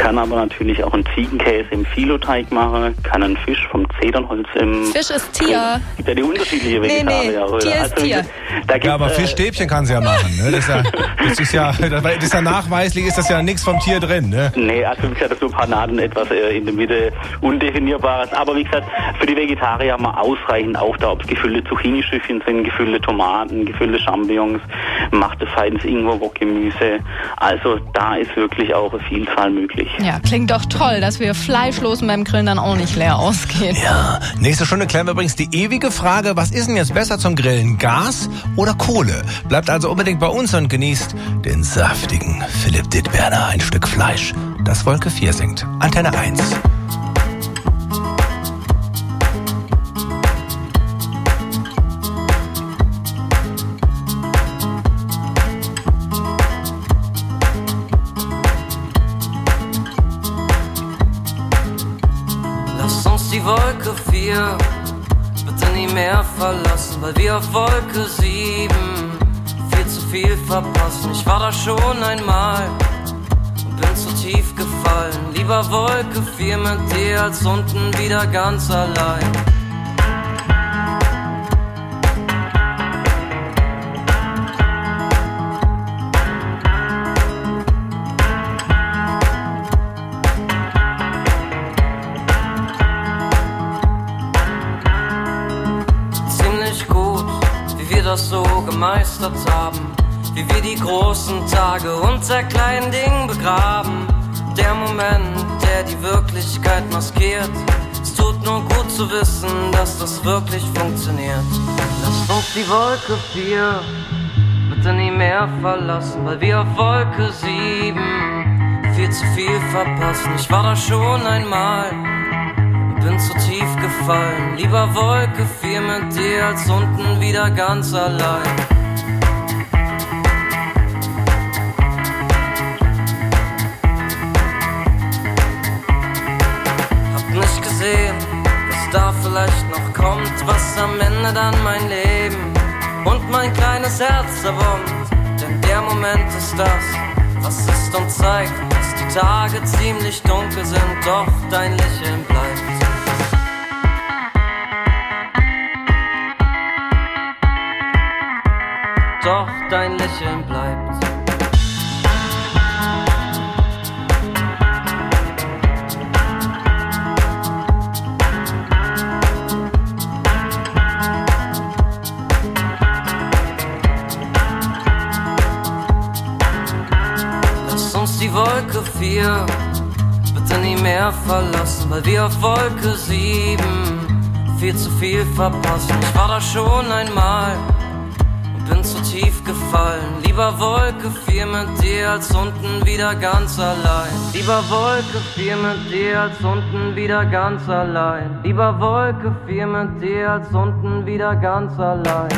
kann aber natürlich auch einen Ziegenkäse im Filoteig machen, kann einen Fisch vom Zedernholz im... Fisch ist Tier. Gibt ja die unterschiedliche Vegetarier. Nee, Tier ist Tier. Ja, aber Fischstäbchen kann sie ja machen. Ne? Das ist ja nachweislich, ist das ja nichts vom Tier drin. Ne? Nee, also wie gesagt, das ist nur Panaden, etwas in der Mitte Undefinierbares. Aber wie gesagt, für die Vegetarier haben wir ausreichend auch da, ob es gefüllte Zucchini-Stückchen sind, gefüllte Tomaten, gefüllte Champignons, machte feines Ingwer-Wok-Gemüse. Also da ist wirklich auch eine Vielzahl möglich. Ja, klingt doch toll, dass wir Fleischlosen beim Grillen dann auch nicht leer ausgehen. Ja, nächste Stunde klären wir übrigens die ewige Frage, was ist denn jetzt besser zum Grillen, Gas oder Kohle? Bleibt also unbedingt bei uns und genießt den saftigen Philipp Dittberner, ein Stück Fleisch, das Wolke 4 singt. Antenne 1. Die Wolke 4 bitte nie mehr verlassen, weil wir auf Wolke 7 viel zu viel verpassen. Ich war da schon einmal und bin zu tief gefallen. Lieber Wolke 4 mit dir als unten wieder ganz allein. Das so gemeistert haben, wie wir die großen Tage unter kleinen Dingen begraben. Der Moment, der die Wirklichkeit maskiert. Es tut nur gut zu wissen, dass das wirklich funktioniert. Lasst uns die Wolke 4 bitte nie mehr verlassen, weil wir auf Wolke 7 viel zu viel verpassen. Ich war da schon einmal, bin zu tief gefallen. Lieber Wolke 4 mit dir als unten wieder ganz allein. Hab nicht gesehen, was da vielleicht noch kommt, was am Ende dann mein Leben und mein kleines Herz zerbombt. Denn der Moment ist das, was ist und zeigt, dass die Tage ziemlich dunkel sind, doch dein Lächeln bleibt. Doch dein Lächeln bleibt. Lass uns die Wolke 4 bitte nie mehr verlassen, weil wir auf Wolke 7 viel zu viel verpassen. Ich war da schon einmal, bin zu tief gefallen. Lieber Wolke 4 mit dir als unten wieder ganz allein. Lieber Wolke 4 mit dir als unten wieder ganz allein. Lieber Wolke 4 mit dir als unten wieder ganz allein.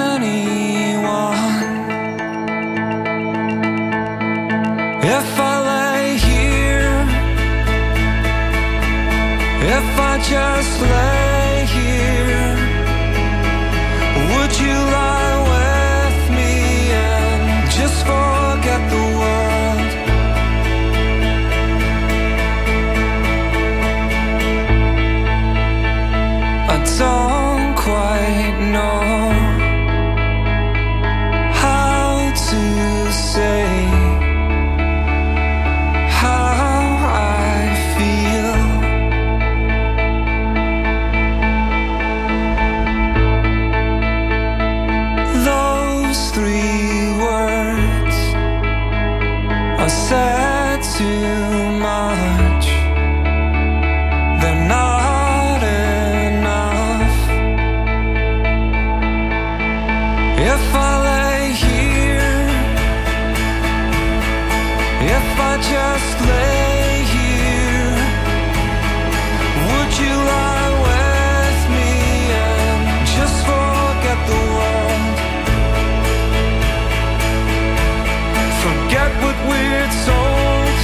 If I I just lay here, would you lie with me and just forget the world? I don't quite know how to say said too much, they're not enough. If I lay here, if I just lay here, would you lie with me and just forget the world? Forget what we're told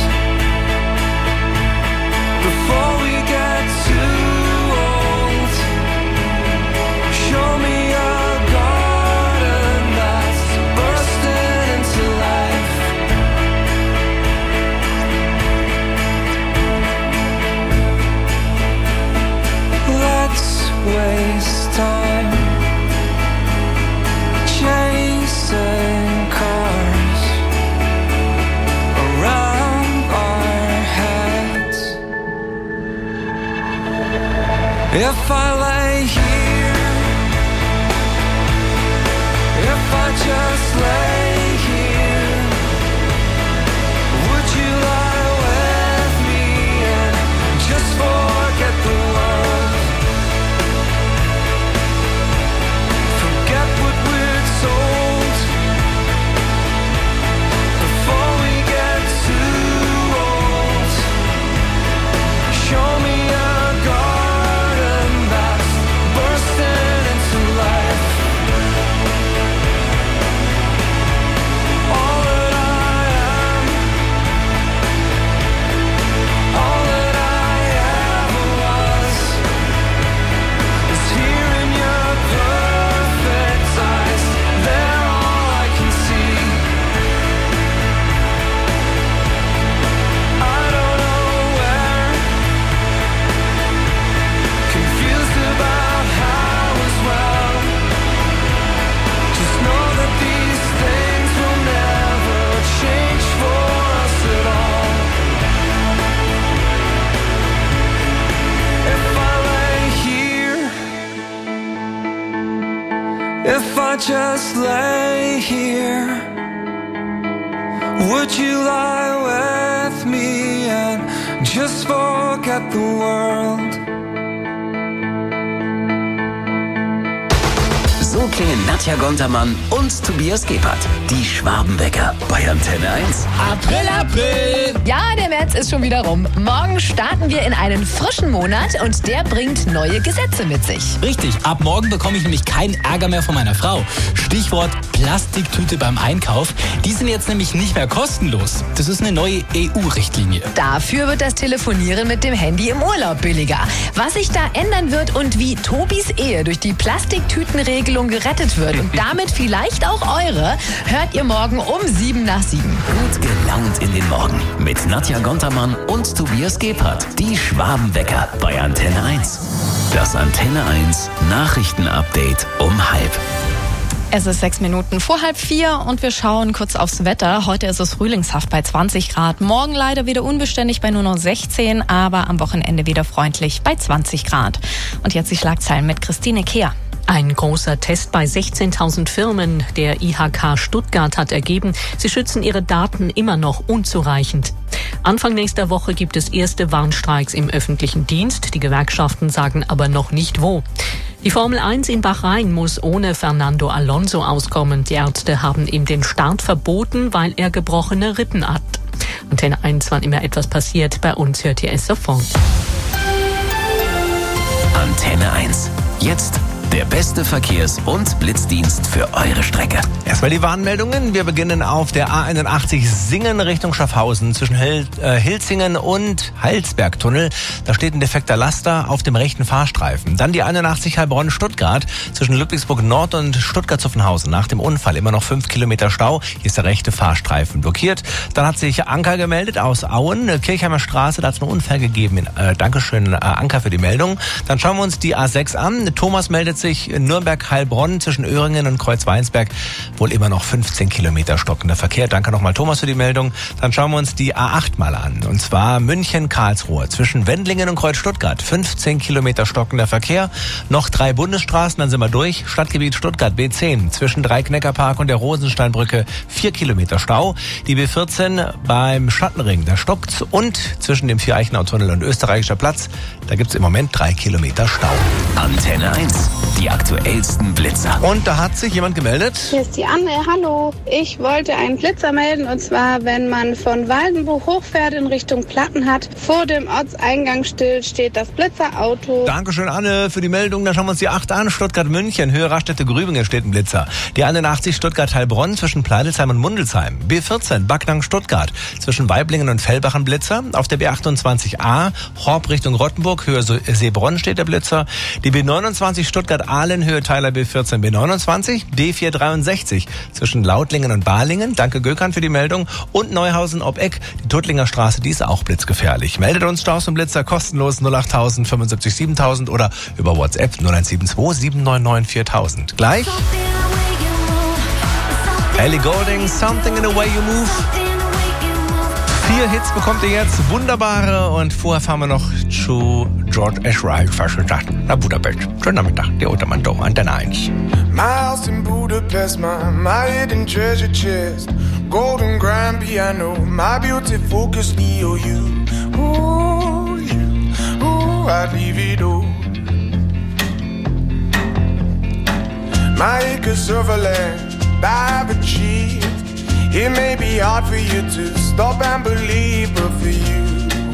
before we get too old. Show me a garden that's bursting into life. Let's waste time chasing cars around our heads. If I lay here, if I just lay here, would you lie with me and just forget the world? Forget what we're told before we get too old. Show me a garden that's bursting into life. All that I am, all that I ever was, is here in your perfect eyes. They're all I can see. I don't know where, confused about how as well. Just know that these things will never change for us at all. If I lay here, if I just lay here, would you lie with me and just forget the world? So klingen Nadja Gontermann und Tobias Gebhardt. Die Schwabenwecker bei Antenne 1. April, April! Ja, der März ist schon wieder rum. Morgen starten wir in einen frischen Monat und der bringt neue Gesetze mit sich. Richtig, ab morgen bekomme ich nämlich keinen Ärger mehr von meiner Frau. Stichwort Plastiktüte beim Einkauf. Die sind jetzt nämlich nicht mehr kostenlos. Das ist eine neue EU-Richtlinie. Dafür wird das Telefonieren mit dem Handy im Urlaub billiger. Was sich da ändern wird und wie Tobis Ehe durch die Plastiktütenregelung gerettet wird und damit vielleicht auch eure, hört ihr morgen um 7:07. Gut gelaunt in den Morgen mit Nadja Gontermann und Tobias Gebhardt. Die Schwabenwecker bei Antenne 1. Das Antenne 1 Nachrichtenupdate um 3:30. Es ist 6 Minuten vor 3:30 und wir schauen kurz aufs Wetter. Heute ist es frühlingshaft bei 20 Grad. Morgen leider wieder unbeständig bei nur noch 16, aber am Wochenende wieder freundlich bei 20 Grad. Und jetzt die Schlagzeilen mit Christine Kehr. Ein großer Test bei 16.000 Firmen der IHK Stuttgart hat ergeben, sie schützen ihre Daten immer noch unzureichend. Anfang nächster Woche gibt es erste Warnstreiks im öffentlichen Dienst. Die Gewerkschaften sagen aber noch nicht wo. Die Formel 1 in Bahrain muss ohne Fernando Alonso auskommen. Die Ärzte haben ihm den Start verboten, weil er gebrochene Rippen hat. Antenne 1, wann immer etwas passiert, bei uns hört ihr es sofort. Antenne 1. Jetzt Der beste Verkehrs- und Blitzdienst für eure Strecke. Erstmal die Warnmeldungen. Wir beginnen auf der A81 Singen Richtung Schaffhausen zwischen Hilzingen und Heilsbergtunnel. Da steht ein defekter Laster auf dem rechten Fahrstreifen. Dann die 81 Heilbronn-Stuttgart zwischen Ludwigsburg Nord und Stuttgart-Zuffenhausen. Nach dem Unfall immer noch 5 Kilometer Stau. Hier ist der rechte Fahrstreifen blockiert. Dann hat sich Anker gemeldet aus Auen, Kirchheimer Straße. Da hat es einen Unfall gegeben. Dankeschön, Anker, für die Meldung. Dann schauen wir uns die A6 an. Thomas meldet sich Nürnberg-Heilbronn zwischen Öhringen und Kreuzweinsberg. Wohl immer noch 15 Kilometer stockender Verkehr. Danke nochmal, Thomas, für die Meldung. Dann schauen wir uns die A8 mal an. Und zwar München-Karlsruhe zwischen Wendlingen und Kreuz-Stuttgart. 15 Kilometer stockender Verkehr. Noch 3 Bundesstraßen, dann sind wir durch. Stadtgebiet Stuttgart B10 zwischen Dreikneckerpark und der Rosensteinbrücke 4 Kilometer Stau. Die B14 beim Schattenring, da stockt's. Und zwischen dem Viereichenau-Tunnel und Österreichischer Platz, da gibt's im Moment 3 Kilometer Stau. Antenne 1, die aktuellsten Blitzer. Und da hat sich jemand gemeldet. Hier ist die Anne, hallo. Ich wollte einen Blitzer melden, und zwar, wenn man von Waldenbuch hochfährt in Richtung Plattenhardt, vor dem Ortseingang steht das Blitzerauto. Dankeschön, Anne, für die Meldung. Dann schauen wir uns die 8 an. Stuttgart-München, Höhe Raststätte-Grübingen steht ein Blitzer. Die 81 Stuttgart-Heilbronn zwischen Pleidelsheim und Mundelsheim. B14 Backnang-Stuttgart zwischen Weiblingen und Fellbach ein Blitzer. Auf der B28a Horb Richtung Rottenburg, Höhe Seebronn steht der Blitzer. Die B29 Stuttgart-Ahlen, Höhe Teiler B14 B29. D463 zwischen Lautlingen und Balingen. Danke Gökhan für die Meldung. Und Neuhausen ob Eck, die Tuttlinger Straße, die ist auch blitzgefährlich. Meldet uns Staus und Blitzer kostenlos 08000 75 7000 oder über WhatsApp 0172 799 4000. Gleich Ellie Goulding, Something in the Way You Move. 4 Hits bekommt ihr jetzt, wunderbare, und vorher fahren wir noch zu George Ezra, fast gesagt, nach Budapest. Schönen Nachmittag, der Ottermann-Dom, Antenne 1. My house in Budapest, my hidden treasure chest, golden grand piano, my beauty focus EOU. Ooh, I'd leave it all. My acres of land I've achieved. It may be hard for you to stop and believe, but for you,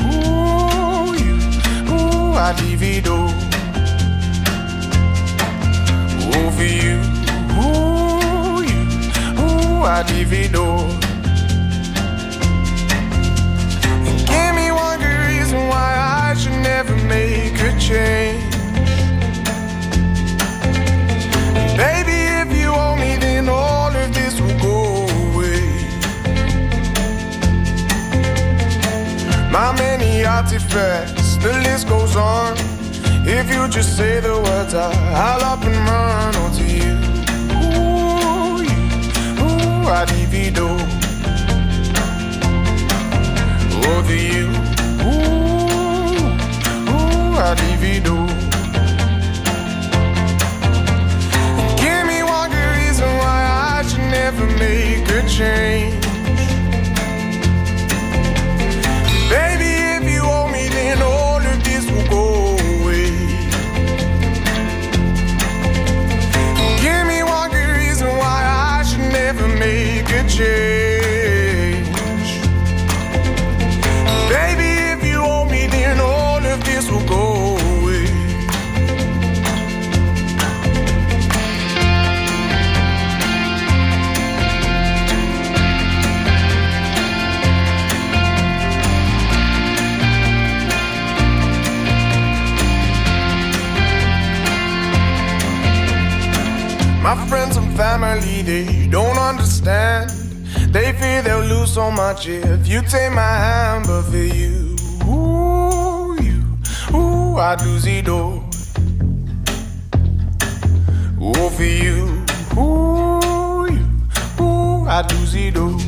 I'd leave it all. Oh, for you, I'd leave it all. And give me one good reason why I should never make a change. Baby, if you owe me, then all of this will go away. My many artifacts, the list goes on. If you just say the words, I'll up and run onto you. Ooh, I'd leave it all. Over you. Ooh, I'd leave it all. Never make a change. Baby, if you owe me, then all of this will go away. Give me one good reason why I should never make a change. Baby, if you owe me, then all of this will go away. My friends and family, they don't understand. They fear they'll lose so much if you take my hand. But for you, I'd lose it all. Oh, for you, I'd lose it all.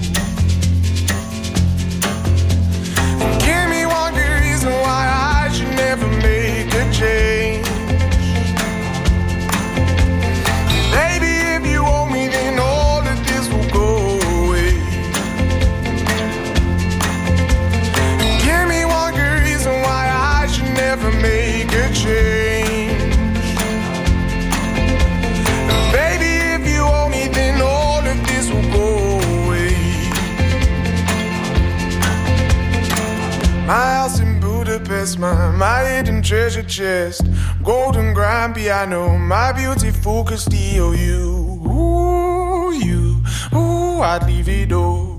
Give me one good reason why I should never make a change. Baby, if you owe me, then all of this will go away. Give me one good reason why I should never make a change. Baby, if you owe me, then all of this will go away. My house in Budapest. confess my hidden treasure chest. Golden grand piano, my beautiful Castillo. Ooh, I'd leave it all.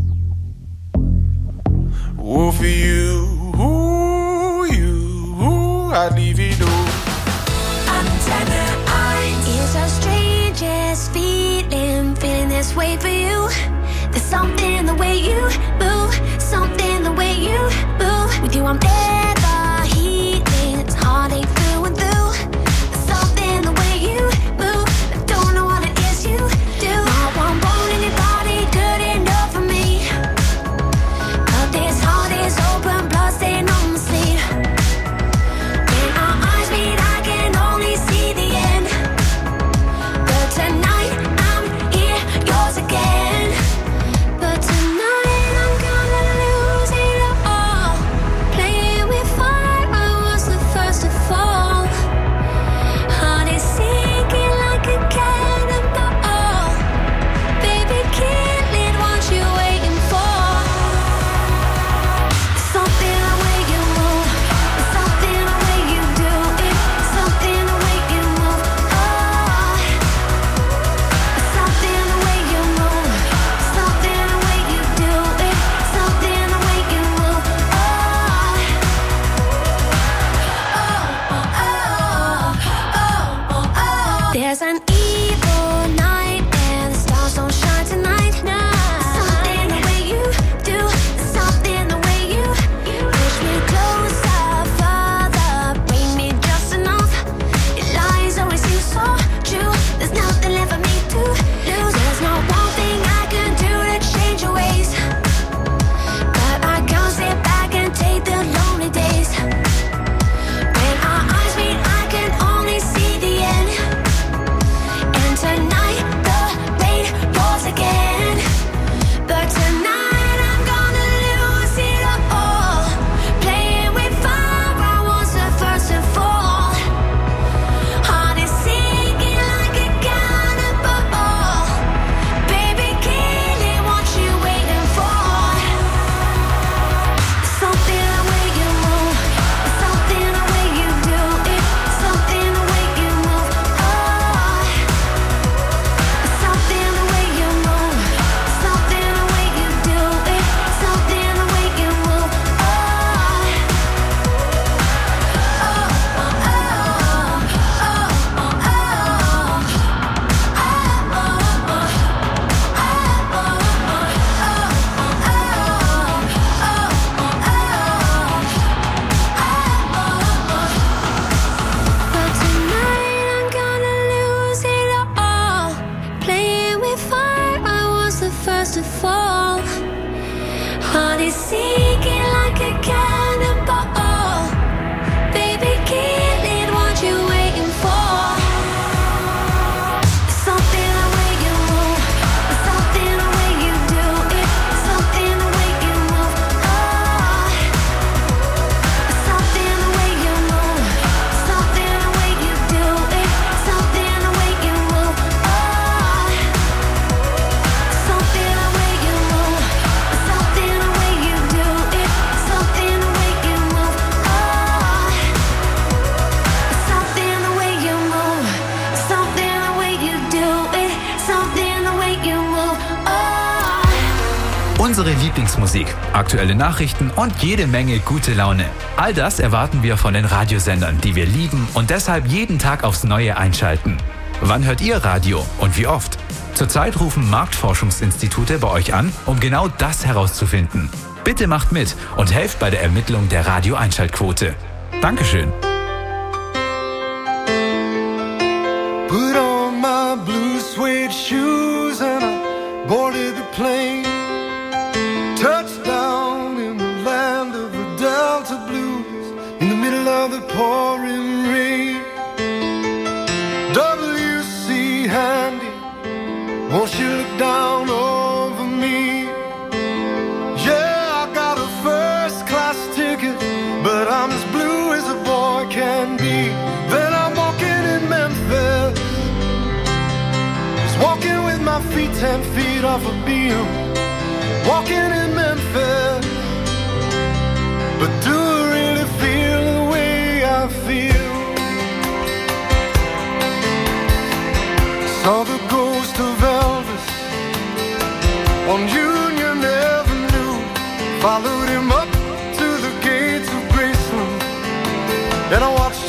Oh, for you, I'd leave it all. Antenne 1. It's the strangest feeling this way for you. There's something in the way you move, something the way you move. With you I'm never healing, it's heartache through and through. There's something in the way you move, I don't know what it is you do. Not one bone in your body good enough for me. But this heart is open, blood stain on my sleeve. When our eyes meet I can only see the end. But tonight I'm here, yours again. But tonight I'm gonna lose it all. Playing with fire, I was the first to fall. Heart is sinking like a cannonball. Baby, kill it, what you waiting for? Something the way you move, something the way you do it, something the way you move. Something the way you move, something the way you do it, something the way you move. There's an evil night and the stars don't shine tonight. Something the way you do, something the way you push me closer, further, bring me just enough. Your lies always seem so true. There's nothing left for me to lose. There's not one thing I can do to change your ways. But I can't sit back and take the lonely days. When our eyes meet, I can only see the end. And tonight the rain pours again. But tonight I'm gonna lose it all. Playing with fire, I was the first to fall. Heart is sinking like a cannonball. Baby, kill it, what you waiting for? Something the way you move, something the way you do it, something the way you move. Something the way you move, something the way you do it, something the way you move. But tonight I'm gonna lose it all. Playing with fire, I was the first to fall. Heart is sinking like a cannonball. Baby, kill it, what you waiting for? Something the way you move, something the way you do it, something the way you move. Something the way you move, something the way you do it, something the way you move. Something the way you move, something the way you do it, something the way you move. Something the way you move, something the way you do it, something the way you move. Unsere Lieblingsmusik, aktuelle Nachrichten und jede Menge gute Laune. All das erwarten wir von den Radiosendern, die wir lieben und deshalb jeden Tag aufs Neue einschalten. Wann hört ihr Radio und wie oft? Zurzeit rufen Marktforschungsinstitute bei euch an, um genau das herauszufinden. Bitte macht mit und helft bei der Ermittlung der Radio-Einschaltquote. Dankeschön. Put on my blue suede shoes and I boarded the plane. Touchdown in the land of the Delta Blues, in the middle of the pouring rain. W.C. Handy, won't you look down over me? Yeah, I got a first-class ticket, but I'm as blue as a boy can be. Then I'm walking in Memphis, just walking with my feet 10 feet off a beam. Walking in Memphis, but do I really feel saw the ghost of Elvis on Union Avenue, followed him up to the gates of Graceland, and I